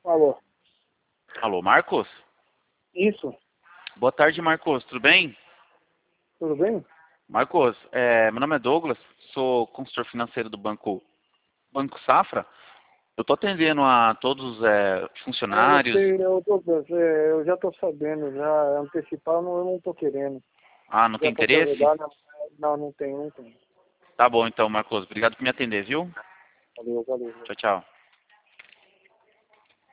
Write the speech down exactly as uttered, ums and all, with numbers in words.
Alô? Alô, Marcos? Isso, Boa tarde, Marcos. Tudo bem? tudo bem? Marcos, é, meu nome é Douglas, sou consultor financeiro do Banco, Banco Safra. Eu estou atendendo a todos os é, Ah, eu funcionários. sei, eu, tô, é, eu já estou sabendo, já antecipar não, eu não estou querendo. Ah, não tem Já para te interesse? ajudar, não, não, não tem, não tem. Tá bom então, Marcos. Obrigado por me atender, viu? Valeu, valeu. Tchau, tchau.